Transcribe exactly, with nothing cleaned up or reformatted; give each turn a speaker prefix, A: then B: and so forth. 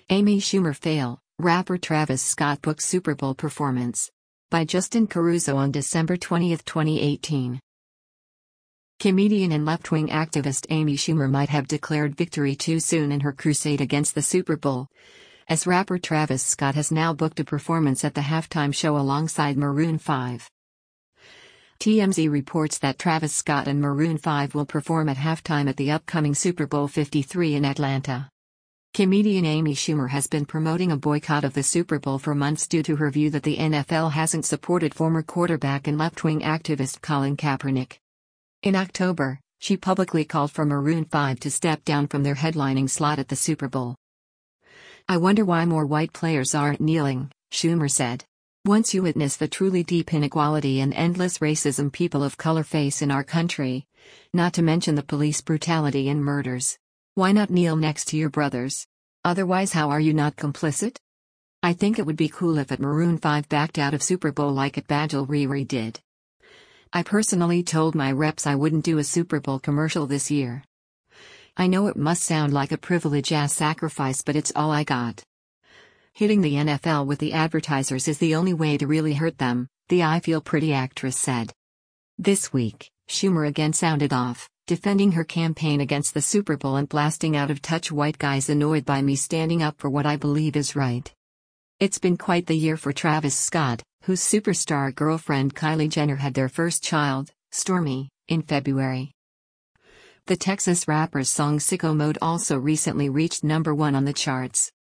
A: Amy Schumer fail, rapper Travis Scott books Super Bowl performance. By Justin Caruso on December twentieth, twenty eighteen. Comedian and left-wing activist Amy Schumer might have declared victory too soon in her crusade against the Super Bowl, as rapper Travis Scott has now booked a performance at the halftime show alongside Maroon five. T M Z reports that Travis Scott and Maroon five will perform at halftime at the upcoming Super Bowl fifty-three in Atlanta. Comedian Amy Schumer has been promoting a boycott of the Super Bowl for months due to her view that the N F L hasn't supported former quarterback and left-wing activist Colin Kaepernick. In October, she publicly called for Maroon five to step down from their headlining slot at the Super Bowl. "I wonder why more white players aren't kneeling," Schumer said. "Once you witness the truly deep inequality and endless racism people of color face in our country, not to mention the police brutality and murders, why not kneel next to your brothers? Otherwise, how are you not complicit? I think it would be cool if at Maroon five backed out of Super Bowl like at Bajul Riri did. I personally told my reps I wouldn't do a Super Bowl commercial this year. I know it must sound like a privilege-ass sacrifice, but it's all I got. Hitting the N F L with the advertisers is the only way to really hurt them," the I Feel Pretty actress said. This week, Schumer again sounded off, defending her campaign against the Super Bowl and blasting out of touch white guys annoyed by me standing up for what I believe is right. It's been quite the year for Travis Scott, whose superstar girlfriend Kylie Jenner had their first child, Stormi, in February. The Texas rapper's song Sicko Mode also recently reached number one on the charts.